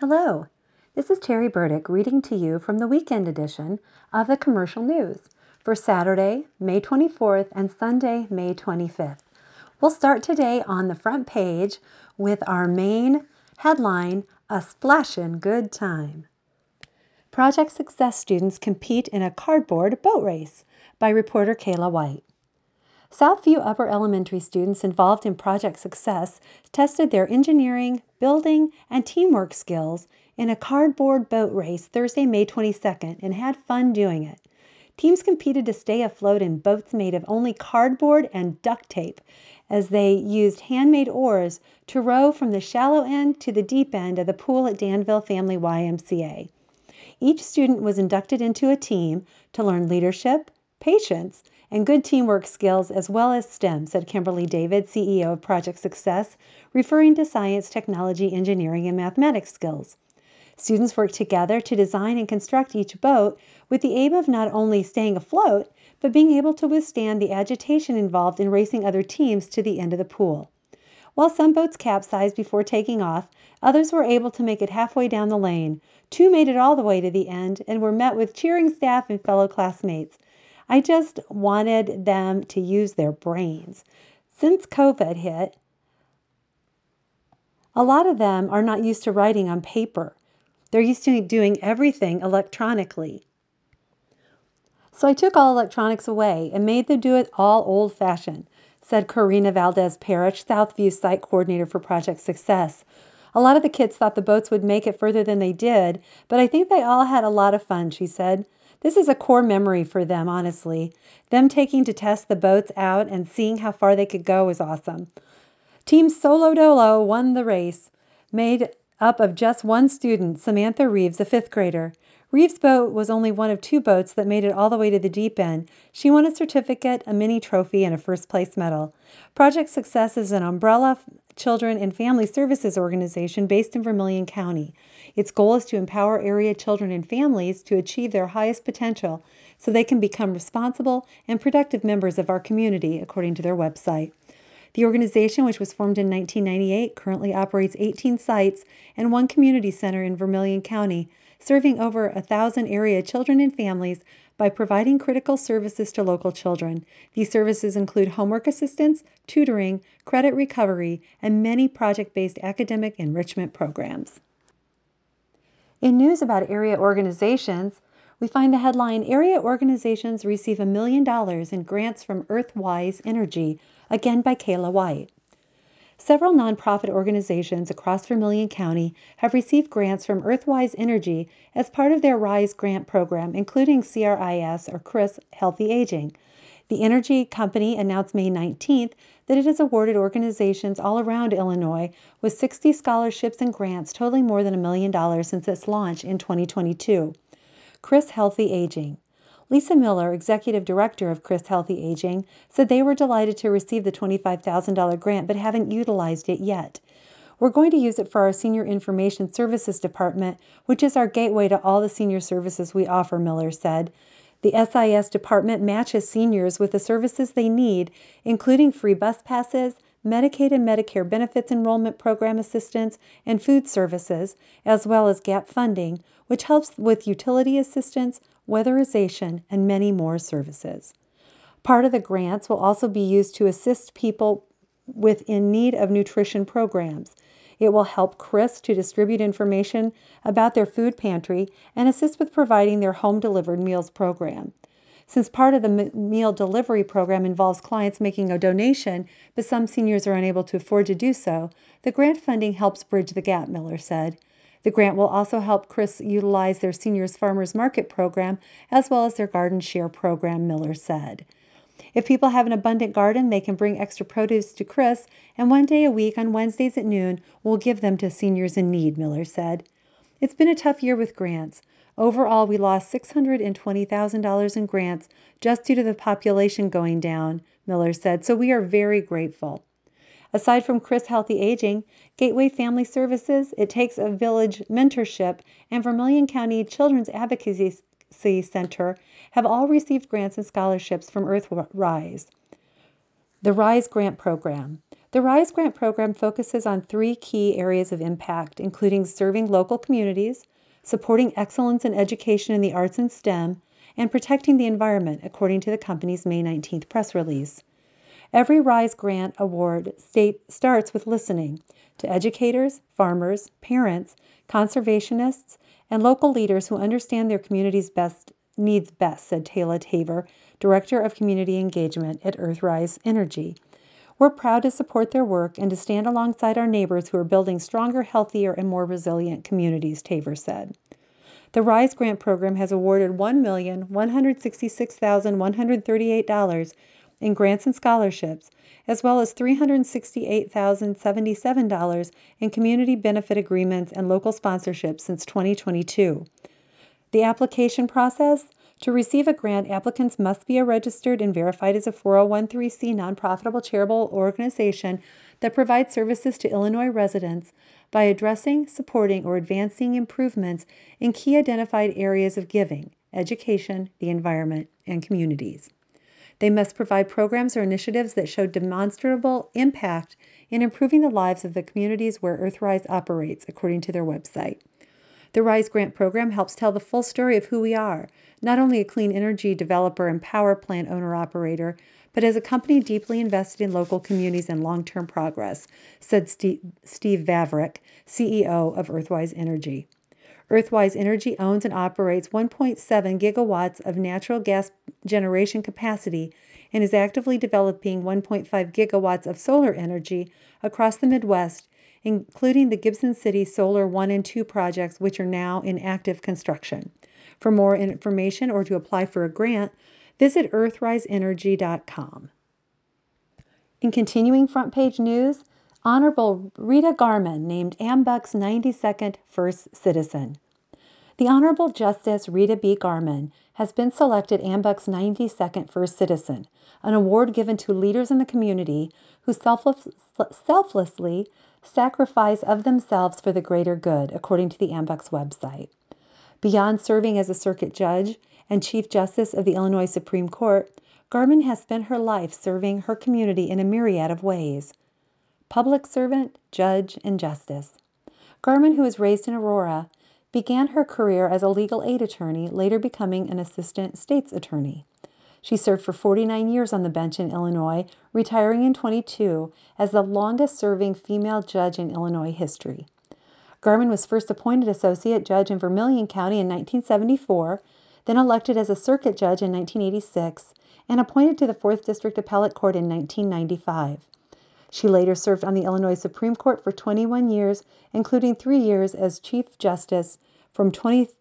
Hello, this is Terry Burdick reading to you from the weekend edition of the Commercial News for Saturday, May 24th and Sunday, May 25th. We'll start today on the front page with our main headline, A Splashin' Good Time. Project Success students compete in a cardboard boat race by reporter Kayla White. Southview Upper Elementary students involved in Project Success tested their engineering, building, and teamwork skills in a cardboard boat race Thursday, May 22nd, and had fun doing it. Teams competed to stay afloat in boats made of only cardboard and duct tape as they used handmade oars to row from the shallow end to the deep end of the pool at Danville Family YMCA. Each student was inducted into a team to learn leadership, patience, and good teamwork skills as well as STEM, said Kimberly David, CEO of Project Success, referring to science, technology, engineering, and mathematics skills. Students worked together to design and construct each boat with the aim of not only staying afloat, but being able to withstand the agitation involved in racing other teams to the end of the pool. While some boats capsized before taking off, others were able to make it halfway down the lane. Two made it all the way to the end and were met with cheering staff and fellow classmates. I just wanted them to use their brains. Since COVID hit, a lot of them are not used to writing on paper. They're used to doing everything electronically. So I took all electronics away and made them do it all old-fashioned, said Corina Valdez-Parrish, Southview site coordinator for Project Success. A lot of the kids thought the boats would make it further than they did, but I think they all had a lot of fun, she said. This is a core memory for them, honestly. Them taking to test the boats out and seeing how far they could go was awesome. Team Solo Dolo won the race, made up of just one student, Samantha Reeves, a fifth grader. Reeves' boat was only one of two boats that made it all the way to the deep end. She won a certificate, a mini trophy, and a first-place medal. Project Success is an umbrella children and family services organization based in Vermilion County. Its goal is to empower area children and families to achieve their highest potential so they can become responsible and productive members of our community, according to their website. The organization, which was formed in 1998, currently operates 18 sites and one community center in Vermilion County, serving over 1,000 area children and families by providing critical services to local children. These services include homework assistance, tutoring, credit recovery, and many project-based academic enrichment programs. In news about area organizations, we find the headline, Area Organizations Receive $1 million in Grants from Earthwise Energy, again by Kayla White. Several nonprofit organizations across Vermilion County have received grants from Earthwise Energy as part of their RISE grant program, including CRIS or CRIS Healthy Aging. The energy company announced May 19th that it has awarded organizations all around Illinois with 60 scholarships and grants totaling more than $1 million since its launch in 2022. CRIS Healthy Aging. Lisa Miller, executive director of CRIS Healthy Aging, said they were delighted to receive the $25,000 grant but haven't utilized it yet. We're going to use it for our Senior Information Services Department, which is our gateway to all the senior services we offer, Miller said. The SIS department matches seniors with the services they need, including free bus passes, Medicaid and Medicare benefits enrollment program assistance, and food services, as well as GAP funding, which helps with utility assistance, weatherization, and many more services. Part of the grants will also be used to assist people in need of nutrition programs. It will help CRIS to distribute information about their food pantry and assist with providing their home-delivered meals program. Since part of the meal delivery program involves clients making a donation, but some seniors are unable to afford to do so, the grant funding helps bridge the gap, Miller said. The grant will also help CRIS utilize their Seniors Farmers Market program as well as their Garden Share program, Miller said. If people have an abundant garden, they can bring extra produce to CRIS, and one day a week on Wednesdays at noon, we'll give them to seniors in need, Miller said. It's been a tough year with grants. Overall, we lost $620,000 in grants just due to the population going down, Miller said, so we are very grateful. Aside from CRIS Healthy Aging, Gateway Family Services, It Takes a Village Mentorship, and Vermilion County Children's Advocacy Center have all received grants and scholarships from Earthwise. The RISE grant program. The RISE Grant Program focuses on 3 key areas of impact, including serving local communities, supporting excellence in education in the arts and STEM, and protecting the environment, according to the company's May 19th press release. Every RISE Grant Award starts with listening to educators, farmers, parents, conservationists, and local leaders who understand their community's needs best, said Taylor Taver, Director of Community Engagement at Earthrise Energy. We're proud to support their work and to stand alongside our neighbors who are building stronger, healthier, and more resilient communities, Taver said. The RISE Grant Program has awarded $1,166,138 in grants and scholarships, as well as $368,077 in community benefit agreements and local sponsorships since 2022. The application process: to receive a grant, applicants must be registered and verified as a 401(c) nonprofitable charitable organization that provides services to Illinois residents by addressing, supporting, or advancing improvements in key identified areas of giving: education, the environment, and communities. They must provide programs or initiatives that show demonstrable impact in improving the lives of the communities where Earthrise operates, according to their website. The RISE Grant Program helps tell the full story of who we are, not only a clean energy developer and power plant owner-operator, but as a company deeply invested in local communities and long-term progress, said Steve Vavrick, CEO of Earthrise Energy. Earthrise Energy owns and operates 1.7 gigawatts of natural gas generation capacity and is actively developing 1.5 gigawatts of solar energy across the Midwest, including the Gibson City Solar 1 and 2 projects, which are now in active construction. For more information or to apply for a grant, visit earthriseenergy.com. In continuing front page news, Honorable Rita Garman named AMBUC's 92nd First Citizen. The Honorable Justice Rita B. Garman has been selected AMBUC's 92nd First Citizen, an award given to leaders in the community who selflessly sacrifice of themselves for the greater good, according to the AMBUC's website. Beyond serving as a circuit judge and Chief Justice of the Illinois Supreme Court, Garman has spent her life serving her community in a myriad of ways. Public servant, judge, and justice. Garman, who was raised in Aurora, began her career as a legal aid attorney, later becoming an assistant state's attorney. She served for 49 years on the bench in Illinois, retiring in 2022 as the longest-serving female judge in Illinois history. Garman was first appointed associate judge in Vermilion County in 1974, then elected as a circuit judge in 1986, and appointed to the 4th District Appellate Court in 1995. She later served on the Illinois Supreme Court for 21 years, including 3 years as Chief Justice from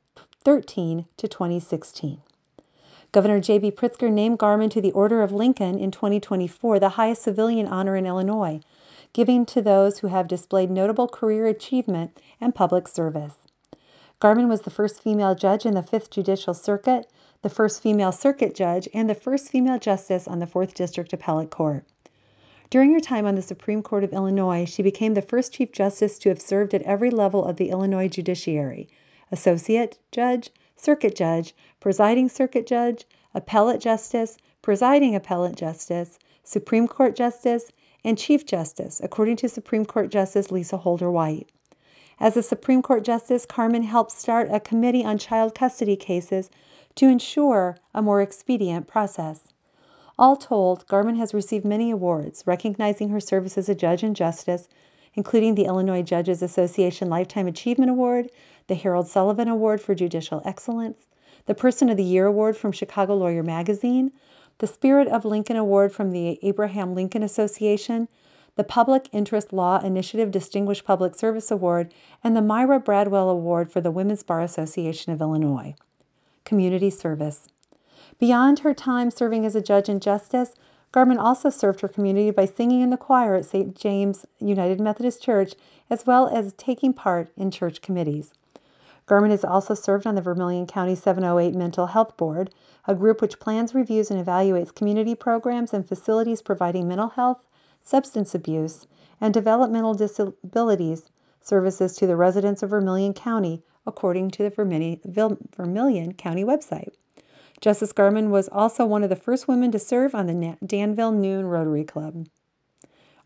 2013 to 2016. Governor J.B. Pritzker named Garman to the Order of Lincoln in 2024, the highest civilian honor in Illinois, giving to those who have displayed notable career achievement and public service. Garman was the first female judge in the 5th Judicial Circuit, the first female circuit judge, and the first female justice on the 4th District Appellate Court. During her time on the Supreme Court of Illinois, she became the first Chief Justice to have served at every level of the Illinois judiciary: associate judge, circuit judge, presiding circuit judge, appellate justice, presiding appellate justice, Supreme Court justice, and Chief Justice, according to Supreme Court Justice Lisa Holder White. As a Supreme Court Justice, Garman helped start a committee on child custody cases to ensure a more expedient process. All told, Garman has received many awards, recognizing her service as a judge and justice, including the Illinois Judges Association Lifetime Achievement Award, the Harold Sullivan Award for Judicial Excellence, the Person of the Year Award from Chicago Lawyer Magazine, the Spirit of Lincoln Award from the Abraham Lincoln Association, the Public Interest Law Initiative Distinguished Public Service Award, and the Myra Bradwell Award for the Women's Bar Association of Illinois. Community service. Beyond her time serving as a judge and justice, Garman also served her community by singing in the choir at St. James United Methodist Church, as well as taking part in church committees. Garman has also served on the Vermilion County 708 Mental Health Board, a group which plans, reviews, and evaluates community programs and facilities providing mental health, substance abuse, and developmental disabilities services to the residents of Vermilion County, according to the Vermilion County website. Justice Garman was also one of the first women to serve on the Danville Noon Rotary Club.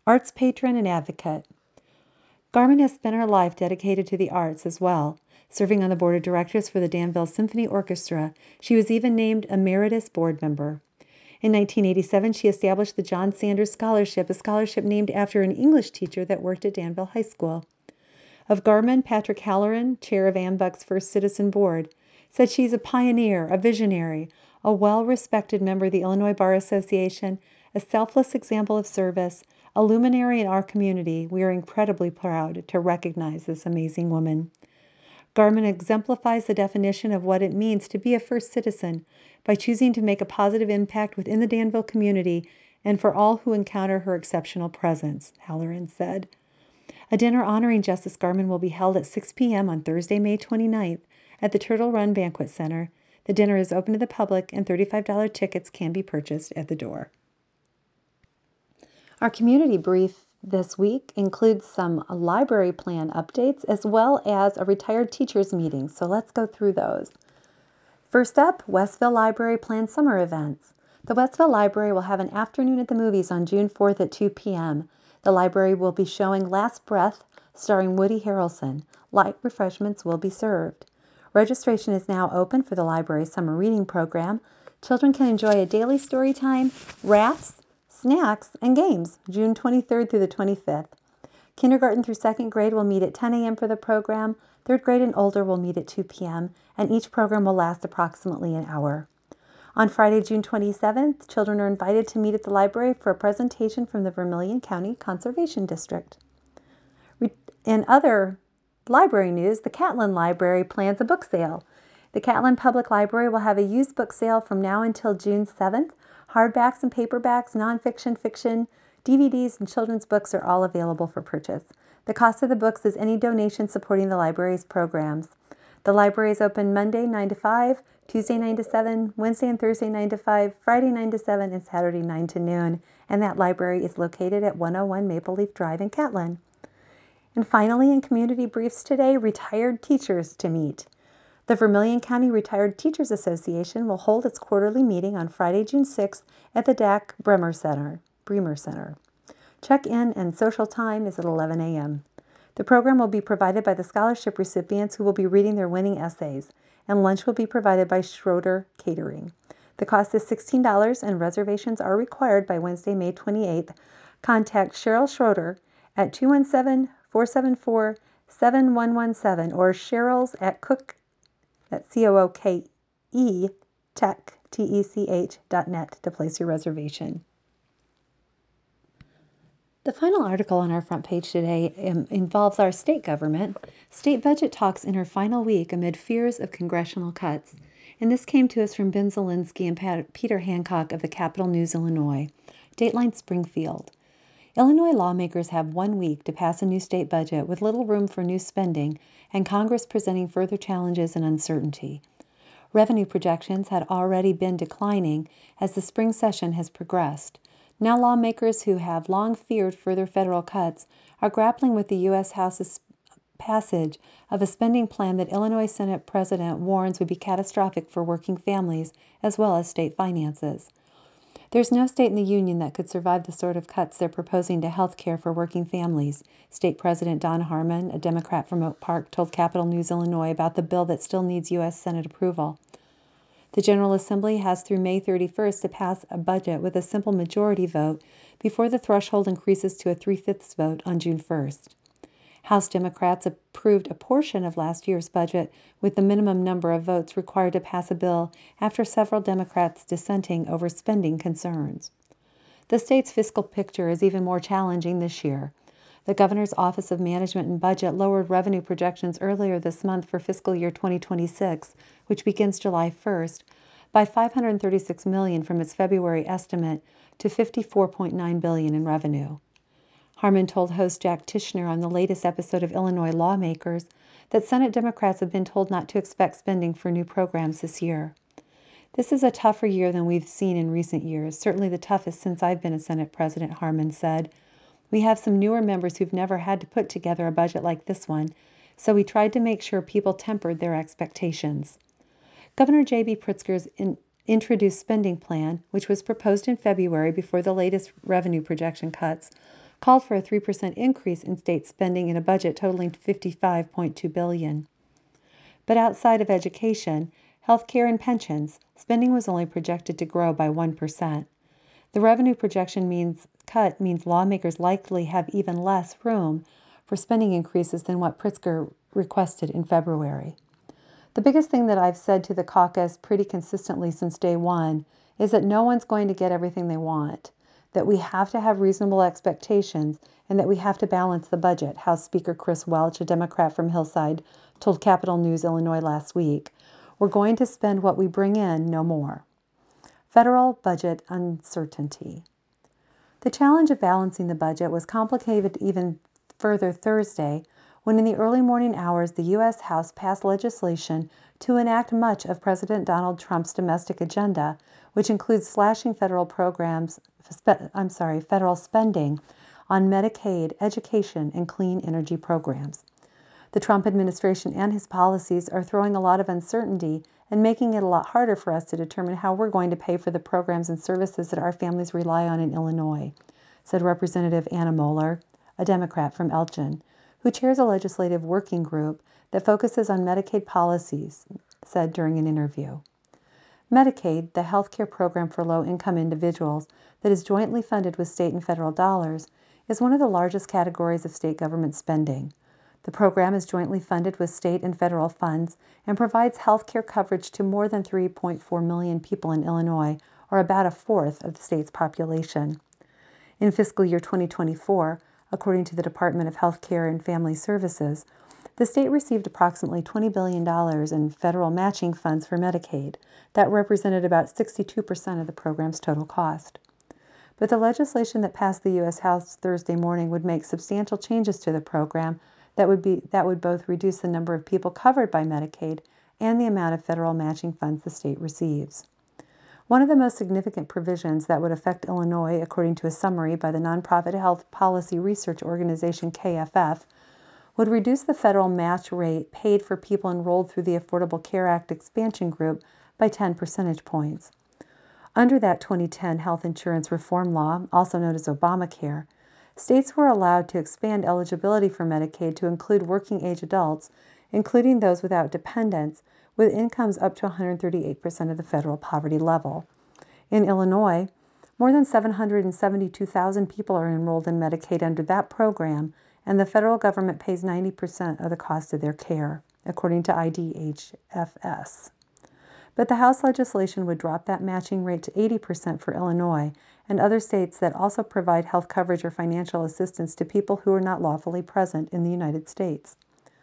Arts patron and advocate. Garmin has spent her life dedicated to the arts as well. Serving on the board of directors for the Danville Symphony Orchestra, she was even named emeritus board member. In 1987, she established the John Sanders Scholarship, a scholarship named after an English teacher that worked at Danville High School. Of Garmin, Patrick Halloran, chair of AMBUC's First Citizen Board, said she's a pioneer, a visionary, a well-respected member of the Illinois Bar Association, a selfless example of service, a luminary in our community. We are incredibly proud to recognize this amazing woman. Garmin exemplifies the definition of what it means to be a first citizen by choosing to make a positive impact within the Danville community and for all who encounter her exceptional presence, Halloran said. A dinner honoring Justice Garmin will be held at 6 p.m. on Thursday, May 29th at the Turtle Run Banquet Center. The dinner is open to the public and $35 tickets can be purchased at the door. Our community brief this week includes some library plan updates as well as a retired teachers meeting, so let's go through those. First up, Westville Library plans summer events. The Westville Library will have an afternoon at the movies on June 4th at 2 p.m. The library will be showing Last Breath, starring Woody Harrelson. Light refreshments will be served. Registration is now open for the library's summer reading program. Children can enjoy a daily story time, rafts, snacks, and games, June 23rd through the 25th. Kindergarten through second grade will meet at 10 a.m. for the program. Third grade and older will meet at 2 p.m., and each program will last approximately an hour. On Friday, June 27th, children are invited to meet at the library for a presentation from the Vermilion County Conservation District. In other library news, the Catlin Library plans a book sale. The Catlin Public Library will have a used book sale from now until June 7th. Hardbacks and paperbacks, nonfiction, fiction, DVDs, and children's books are all available for purchase. The cost of the books is any donation supporting the library's programs. The library is open Monday 9 to 5, Tuesday 9 to 7, Wednesday and Thursday 9 to 5, Friday 9 to 7, and Saturday 9 to noon. And that library is located at 101 Maple Leaf Drive in Catlin. And finally, in community briefs today, retired teachers to meet. The Vermilion County Retired Teachers Association will hold its quarterly meeting on Friday, June 6th at the DAC Bremer Center. Check-in and social time is at 11 a.m. The program will be provided by the scholarship recipients who will be reading their winning essays, and lunch will be provided by Schroeder Catering. The cost is $16 and reservations are required by Wednesday, May 28th. Contact Cheryl Schroeder at 217-474-7117 or Cheryl's at Cook, that's COOKE, tech.net to place your reservation. The final article on our front page today involves our state government. State budget talks in her final week amid fears of congressional cuts. And this came to us from Ben Zielinski and Peter Hancock of the Capital News, Illinois. Dateline Springfield. Illinois lawmakers have 1 week to pass a new state budget with little room for new spending and Congress presenting further challenges and uncertainty. Revenue projections had already been declining as the spring session has progressed. Now lawmakers who have long feared further federal cuts are grappling with the U.S. House's passage of a spending plan that Illinois Senate President warns would be catastrophic for working families as well as state finances. There's no state in the union that could survive the sort of cuts they're proposing to health care for working families. State President Don Harmon, a Democrat from Oak Park, told Capital News Illinois about the bill that still needs U.S. Senate approval. The General Assembly has through May 31st to pass a budget with a simple majority vote before the threshold increases to a 3/5 vote on June 1st. House Democrats approved a portion of last year's budget with the minimum number of votes required to pass a bill after several Democrats dissenting over spending concerns. The state's fiscal picture is even more challenging this year. The Governor's Office of Management and Budget lowered revenue projections earlier this month for fiscal year 2026, which begins July 1st, by $536 million from its February estimate to $54.9 billion in revenue. Harmon told host Jack Tishner on the latest episode of Illinois Lawmakers that Senate Democrats have been told not to expect spending for new programs this year. This is a tougher year than we've seen in recent years, certainly the toughest since I've been a Senate president, Harmon said. We have some newer members who've never had to put together a budget like this one, so we tried to make sure people tempered their expectations. Governor J.B. Pritzker's introduced spending plan, which was proposed in February before the latest revenue projection cuts, called for a 3% increase in state spending in a budget totaling $55.2 billion. But outside of education, healthcare and pensions, spending was only projected to grow by 1%. The revenue projection means lawmakers likely have even less room for spending increases than what Pritzker requested in February. The biggest thing that I've said to the caucus pretty consistently since day one is that no one's going to get everything they want, that we have to have reasonable expectations, and that we have to balance the budget, House Speaker Chris Welch, a Democrat from Hillside, told Capital News Illinois last week. We're going to spend what we bring in, no more. Federal budget uncertainty. The challenge of balancing the budget was complicated even further Thursday when in the early morning hours the U.S. House passed legislation to enact much of President Donald Trump's domestic agenda, which includes slashing federal spending on Medicaid, education, and clean energy programs. The Trump administration and his policies are throwing a lot of uncertainty and making it a lot harder for us to determine how we're going to pay for the programs and services that our families rely on in Illinois, said Representative Anna Moeller, a Democrat from Elgin, who chairs a legislative working group that focuses on Medicaid policies, said during an interview. Medicaid, the health care program for low-income individuals that is jointly funded with state and federal dollars, is one of the largest categories of state government spending. The program is jointly funded with state and federal funds and provides health care coverage to more than 3.4 million people in Illinois, or about a fourth of the state's population. In fiscal year 2024, according to the Department of Health Care and Family Services, the state received approximately $20 billion in federal matching funds for Medicaid. That represented about 62% of the program's total cost. But the legislation that passed the U.S. House Thursday morning would make substantial changes to the program that would both reduce the number of people covered by Medicaid and the amount of federal matching funds the state receives. One of the most significant provisions that would affect Illinois, according to a summary by the nonprofit health policy research organization KFF, would reduce the federal match rate paid for people enrolled through the Affordable Care Act expansion group by 10 percentage points. Under that 2010 health insurance reform law, also known as Obamacare, states were allowed to expand eligibility for Medicaid to include working-age adults, including those without dependents, with incomes up to 138% of the federal poverty level. In Illinois, more than 772,000 people are enrolled in Medicaid under that program, and the federal government pays 90% of the cost of their care, according to IDHFS. But the House legislation would drop that matching rate to 80% for Illinois and other states that also provide health coverage or financial assistance to people who are not lawfully present in the United States.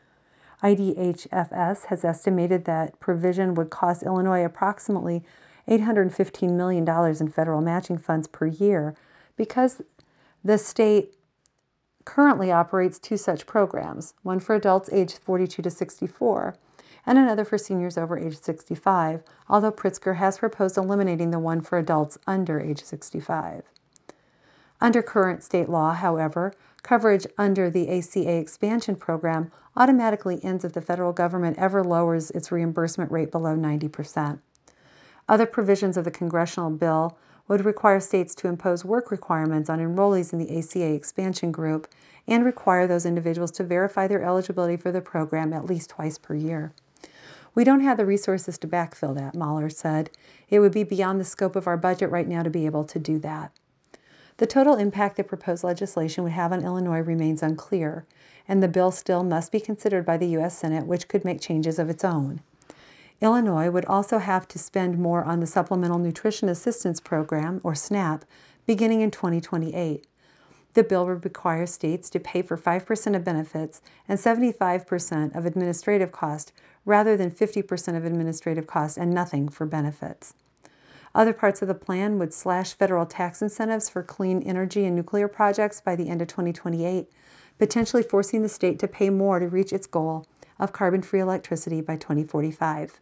IDHFS has estimated that provision would cost Illinois approximately $815 million in federal matching funds per year because the state currently operates two such programs, one for adults aged 42 to 64 and another for seniors over age 65, although Pritzker has proposed eliminating the one for adults under age 65. Under current state law, however, coverage under the ACA expansion program automatically ends if the federal government ever lowers its reimbursement rate below 90%. Other provisions of the congressional bill would require states to impose work requirements on enrollees in the ACA expansion group and require those individuals to verify their eligibility for the program at least twice per year. We don't have the resources to backfill that, Mahler said. It would be beyond the scope of our budget right now to be able to do that. The total impact the proposed legislation would have on Illinois remains unclear, and the bill still must be considered by the U.S. Senate, which could make changes of its own. Illinois would also have to spend more on the Supplemental Nutrition Assistance Program, or SNAP, beginning in 2028. The bill would require states to pay for 5% of benefits and 75% of administrative cost rather than 50% of administrative cost and nothing for benefits. Other parts of the plan would slash federal tax incentives for clean energy and nuclear projects by the end of 2028, potentially forcing the state to pay more to reach its goal of carbon-free electricity by 2045.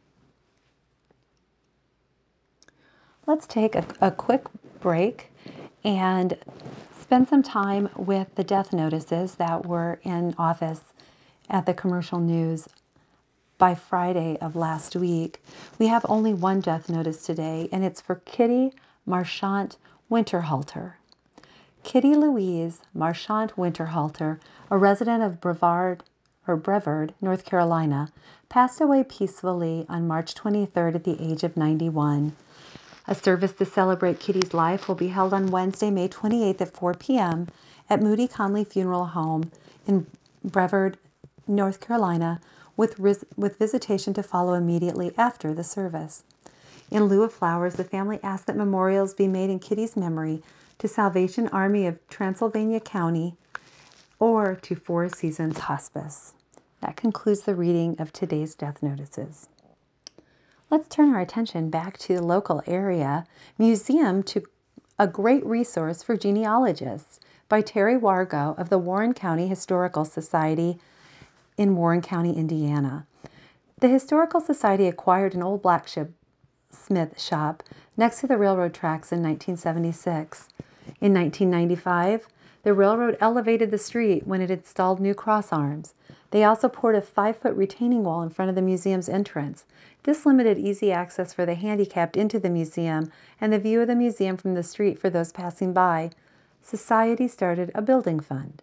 Let's take a quick break and spend some time with the death notices that were in office at the Commercial News by Friday of last week. We have only one death notice today, and it's for Kitty Marchant Winterhalter. Kitty Louise Marchant Winterhalter, a resident of Brevard, North Carolina, passed away peacefully on March 23rd at the age of 91. A service to celebrate Kitty's life will be held on Wednesday, May 28th at 4 p.m. at Moody Conley Funeral Home in Brevard, North Carolina, with visitation to follow immediately after the service. In lieu of flowers, the family asked that memorials be made in Kitty's memory to Salvation Army of Transylvania County or to Four Seasons Hospice. That concludes the reading of today's death notices. Let's turn our attention back to the local area museum to a great resource for genealogists by Terry Wargo of the Warren County Historical Society in Warren County, Indiana. The Historical Society acquired an old blacksmith shop next to the railroad tracks in 1976. In 1995, the railroad elevated the street when it installed new cross arms. They also poured a 5-foot retaining wall in front of the museum's entrance. This limited easy access for the handicapped into the museum and the view of the museum from the street for those passing by. Society started a building fund.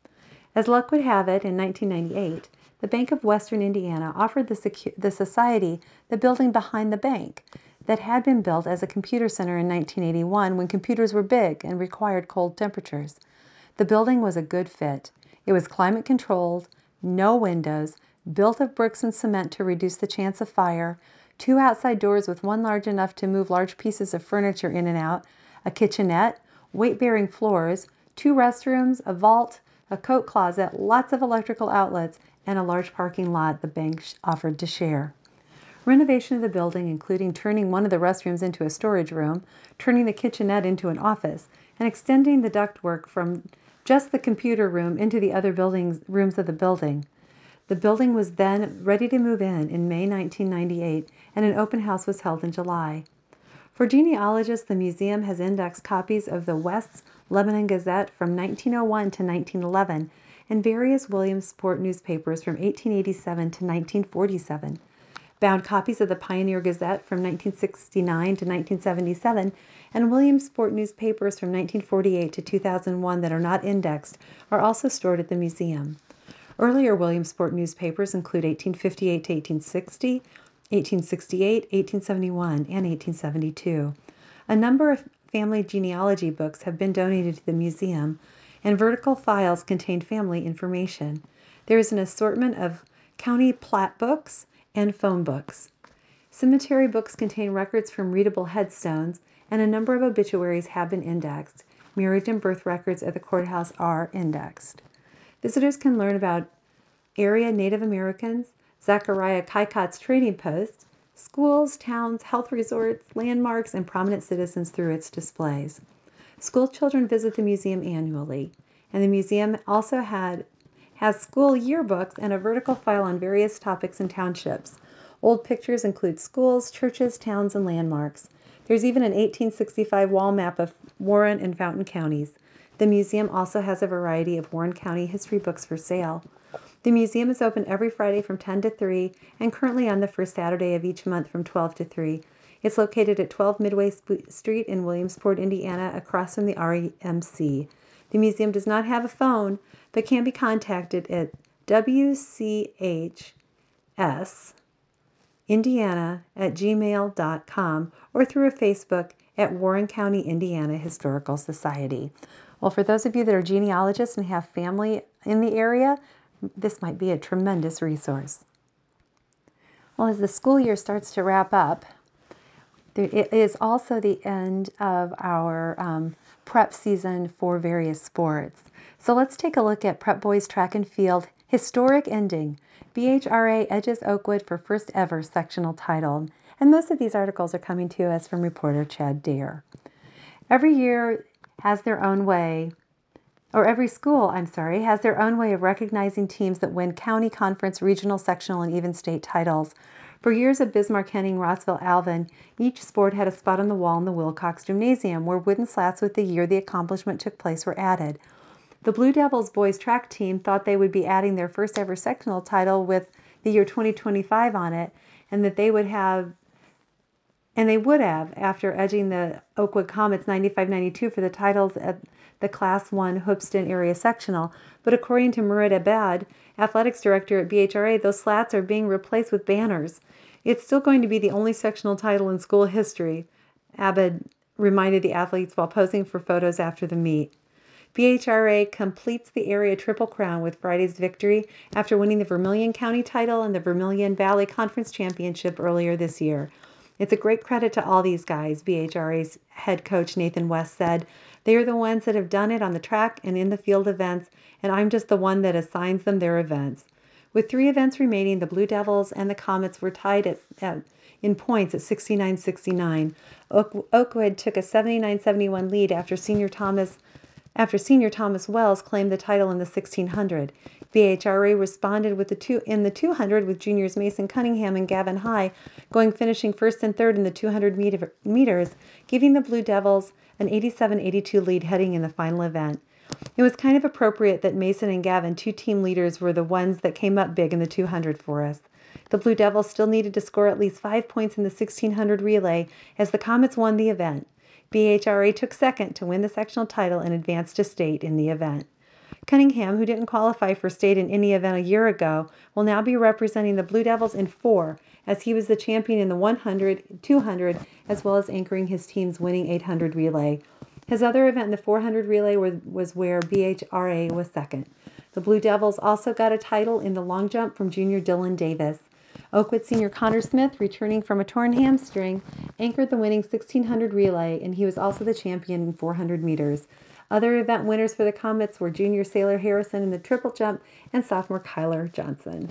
As luck would have it, in 1998, the Bank of Western Indiana offered the Society the building behind the bank that had been built as a computer center in 1981 when computers were big and required cold temperatures. The building was a good fit. It was climate controlled, no windows, built of bricks and cement to reduce the chance of fire, 2 outside doors with one large enough to move large pieces of furniture in and out, a kitchenette, weight-bearing floors, 2 restrooms, a vault, a coat closet, lots of electrical outlets, and a large parking lot the bank offered to share. Renovation of the building, including turning one of the restrooms into a storage room, turning the kitchenette into an office, and extending the ductwork from just the computer room into the other rooms of the building. The building was then ready to move in May 1998, and an open house was held in July. For genealogists, the museum has indexed copies of the West's Lebanon Gazette from 1901 to 1911 and various Williamsport newspapers from 1887 to 1947, bound copies of the Pioneer Gazette from 1969 to 1977, and Williamsport newspapers from 1948 to 2001 that are not indexed are also stored at the museum. Earlier Williamsport newspapers include 1858 to 1860, 1868, 1871, and 1872. A number of family genealogy books have been donated to the museum, and vertical files contain family information. There is an assortment of county plat books and phone books. Cemetery books contain records from readable headstones, and a number of obituaries have been indexed. Marriage and birth records at the courthouse are indexed. Visitors can learn about area Native Americans, Zachariah Kykot's trading post, schools, towns, health resorts, landmarks, and prominent citizens through its displays. School children visit the museum annually, and the museum also has school yearbooks and a vertical file on various topics and townships. Old pictures include schools, churches, towns, and landmarks. There's even an 1865 wall map of Warren and Fountain counties. The museum also has a variety of Warren County history books for sale. The museum is open every Friday from 10 to 3 and currently on the first Saturday of each month from 12 to 3. It's located at 12 Midway Street in Williamsport, Indiana, across from the REMC. The museum does not have a phone, but can be contacted at wchsindiana@gmail.com or through a Facebook at Warren County, Indiana Historical Society. Well, for those of you that are genealogists and have family in the area, this might be a tremendous resource. Well, as the school year starts to wrap up, it is also the end of our prep season for various sports. So let's take a look at Prep Boys Track and Field Historic Ending. BHRA edges Oakwood for first ever sectional title. And most of these articles are coming to us from reporter Chad Dare. Every year has their own way, or every school, has their own way of recognizing teams that win county, conference, regional, sectional, and even state titles. For years at Bismarck, Henning, Rossville, Alvin, each sport had a spot on the wall in the Wilcox Gymnasium where wooden slats with the year the accomplishment took place were added. The Blue Devils boys track team thought they would be adding their first ever sectional title with the year 2025 on it, and that they would have And they would have after edging the Oakwood Comets 95-92 for the titles at the Class 1 Hoopeston area sectional. But according to Murat Abad, athletics director at BHRA, those slats are being replaced with banners. It's still going to be the only sectional title in school history, Abad reminded the athletes while posing for photos after the meet. BHRA completes the area Triple Crown with Friday's victory after winning the Vermilion County title and the Vermilion Valley Conference Championship earlier this year. It's a great credit to all these guys, BHRA's head coach Nathan West said. They are the ones that have done it on the track and in the field events, and I'm just the one that assigns them their events. With 3 events remaining, the Blue Devils and the Comets were tied in points at 69-69. Oakwood took a 79-71 lead after senior Thomas Wells claimed the title in the 1600. BHRA responded with in the 200 with juniors Mason Cunningham and Gavin High finishing first and third in the 200 meters, giving the Blue Devils an 87-82 lead heading in the final event. It was kind of appropriate that Mason and Gavin, 2 team leaders, were the ones that came up big in the 200 for us. The Blue Devils still needed to score at least 5 points in the 1600 relay as the Comets won the event. BHRA took second to win the sectional title and advanced to state in the event. Cunningham, who didn't qualify for state in any event a year ago, will now be representing the Blue Devils in 4, as he was the champion in the 100, 200, as well as anchoring his team's winning 800 relay. His other event in the 400 relay was where BHRA was second. The Blue Devils also got a title in the long jump from junior Dylan Davis. Oakwood senior Connor Smith, returning from a torn hamstring, anchored the winning 1600 relay, and he was also the champion in 400 meters. Other event winners for the Comets were junior Sailor Harrison in the triple jump and sophomore Kyler Johnson.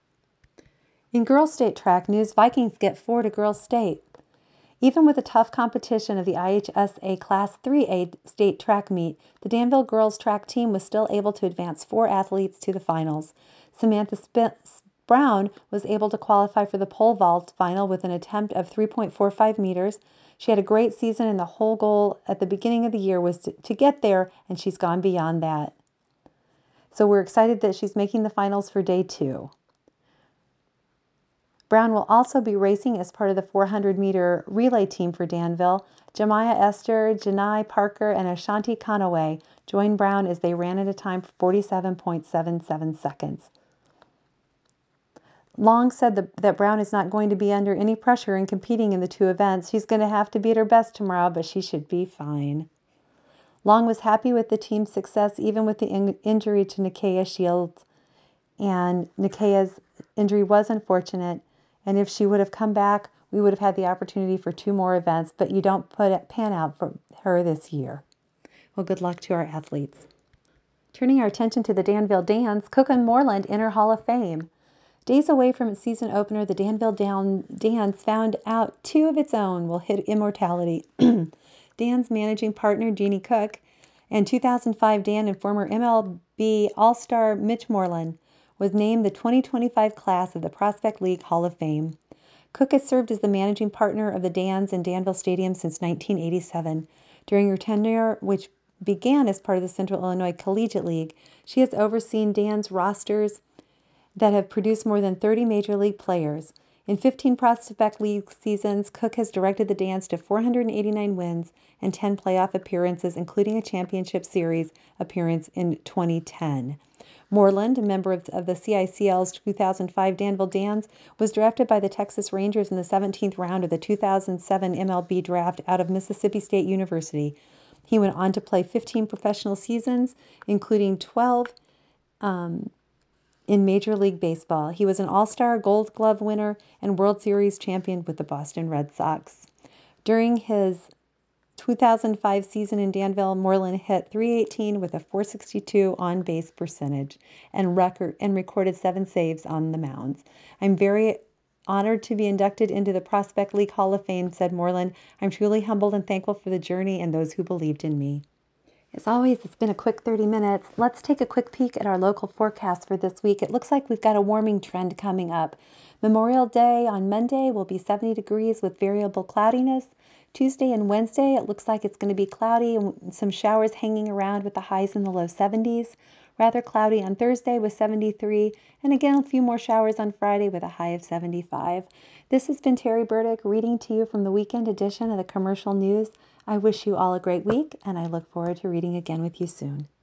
In girls state track news, Vikings get 4 to girls state. Even with the tough competition of the IHSA Class 3A state track meet, the Danville girls track team was still able to advance 4 athletes to the finals. Samantha Brown was able to qualify for the pole vault final with an attempt of 3.45 meters. She had a great season, and the whole goal at the beginning of the year was to get there, and she's gone beyond that. So we're excited that she's making the finals for day 2. Brown will also be racing as part of the 400-meter relay team for Danville. Jemiah Esther, Janai Parker, and Ashanti Conaway joined Brown as they ran at a time for 47.77 seconds. Long said that Brown is not going to be under any pressure in competing in the 2 events. She's going to have to be at her best tomorrow, but she should be fine. Long was happy with the team's success, even with the injury to Nikia Shields. And Nikia's injury was unfortunate, and if she would have come back, we would have had the opportunity for 2 more events, but you don't pan out for her this year. Well, good luck to our athletes. Turning our attention to the Danville Dans, Cook and Moreland enter Hall of Fame. Days away from its season opener, the Danville Dans found out 2 of its own will hit immortality. Dan's managing partner, Jeannie Cook, and 2005 Dan and former MLB All-Star Mitch Moreland was named the 2025 class of the Prospect League Hall of Fame. Cook has served as the managing partner of the Dans in Danville Stadium since 1987. During her tenure, which began as part of the Central Illinois Collegiate League, she has overseen Dan's rosters that have produced more than 30 major league players. In 15 Prospect League seasons, Cook has directed the Dans to 489 wins and 10 playoff appearances, including a championship series appearance in 2010. Moreland, a member of the CICL's 2005 Danville Dans, was drafted by the Texas Rangers in the 17th round of the 2007 MLB draft out of Mississippi State University. He went on to play 15 professional seasons, including 12 in Major League Baseball. He was an All-Star Gold Glove winner and World Series champion with the Boston Red Sox. During his 2005 season in Danville, Moreland hit .318 with a .462 on-base percentage and recorded 7 saves on the mounds. I'm very honored to be inducted into the Prospect League Hall of Fame, said Moreland. I'm truly humbled and thankful for the journey and those who believed in me. As always, it's been a quick 30 minutes. Let's take a quick peek at our local forecast for this week. It looks like we've got a warming trend coming up. Memorial Day on Monday will be 70 degrees with variable cloudiness. Tuesday and Wednesday, it looks like it's going to be cloudy and some showers hanging around with the highs in the low 70s. Rather cloudy on Thursday with 73, and again a few more showers on Friday with a high of 75. This has been Terry Burdick reading to you from the weekend edition of the Commercial News. I wish you all a great week, and I look forward to reading again with you soon.